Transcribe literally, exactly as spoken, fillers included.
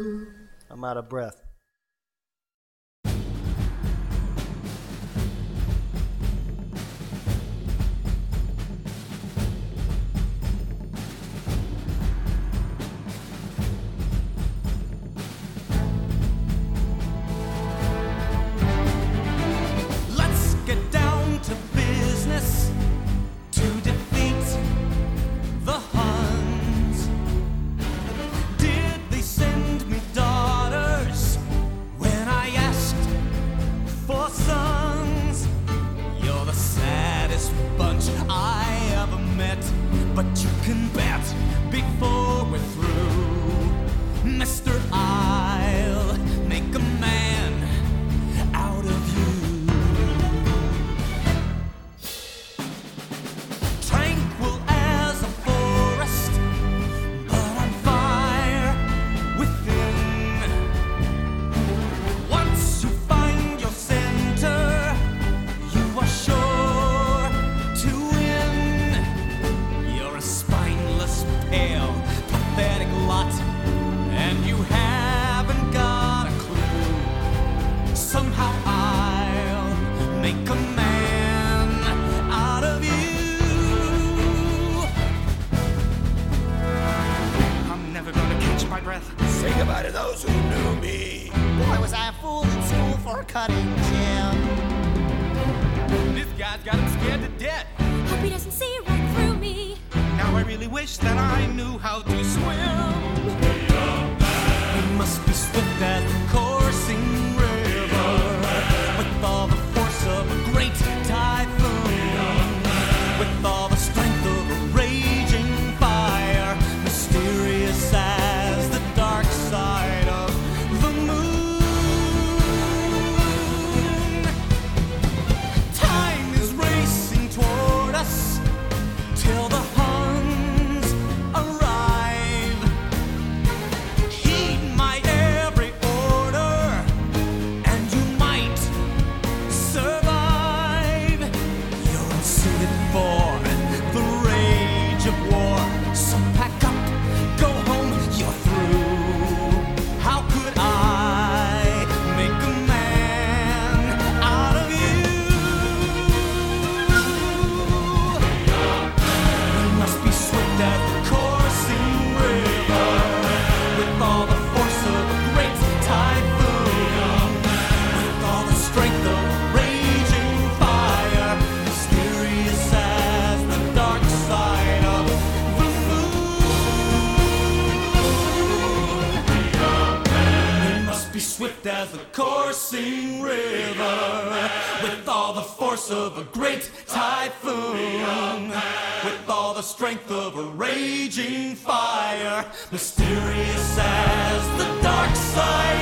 I'm out of breath. Let's get down to business to defeat the Huns. Did they send me daughters when I asked for sons? You're the saddest bunch I ever met, but you can bet before we're through, Mister I'll make a man out of you. Tranquil as a forest, but on fire within. Once you find your center, you are sure to win. You're a spineless, pale, pathetic lot, and you haven't got a clue. Somehow I'll make a man out of you. I'm never gonna catch my breath. Say goodbye to those who knew me. Boy, was I a fool in school for a cutting gym. This guy's got him scared to death. Hope he doesn't see right through me. Now I really wish that I knew how to swim. We must be swift as the coursing river, with all the force of a great typhoon, with all the strength of a raging fire, mysterious as the dark side of the moon. Time is racing toward us till the Huns arrive. Heed my every order, and you might survive. You're unsuited for the rage of war, so pack up, go home, you're through. How could I make a man out of you? We must be swift as the coursing river, with all the force of a great typhoon, with all the strength of a raging fire, mysterious as the dark side of the moon. We must be swift as the coursing river, with all the force of a great typhoon, with all the strength of a raging fire, mysterious as the dark side